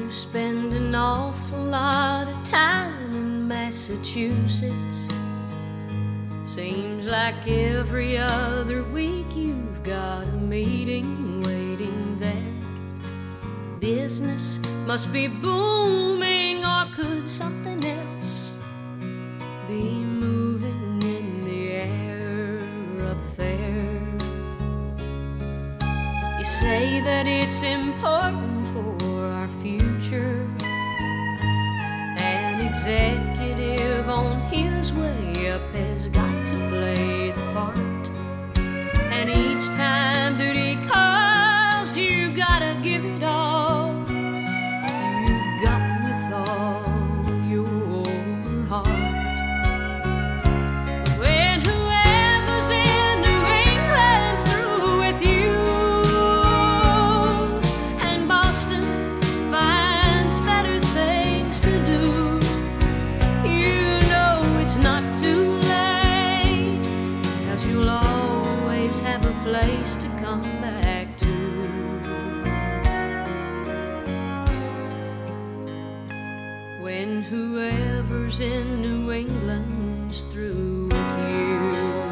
to spend an awful lot of time in Massachusetts. Seems like every other week you've got a meeting waiting there. Business must be booming, or could something else be moving in the air up there? You say that it's important for our future. An executive on his way up has got to play the part. And each time duty calls, you gotta give it all you've got with all your heart. But when whoever's in New England's through with you, and Boston finds better things to do, you know it's not too late, 'cause you'll always have a place to come back to. When whoever's in New England's through with you.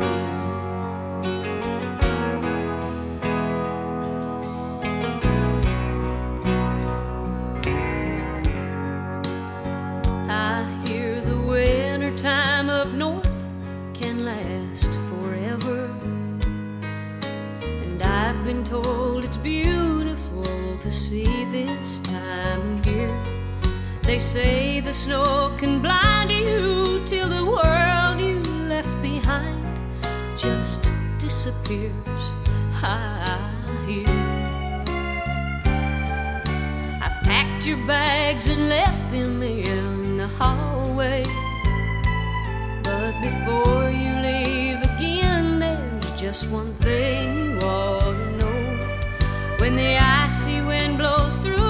I hear the winter time up north can last forever, and I've been told it's beautiful to see this time of year. They say the snow can blind you till the world you left behind just disappears, I hear. I've packed your bags and left them in the hallway, but before you leave again, there's just one thing you ought to know. When the icy wind blows through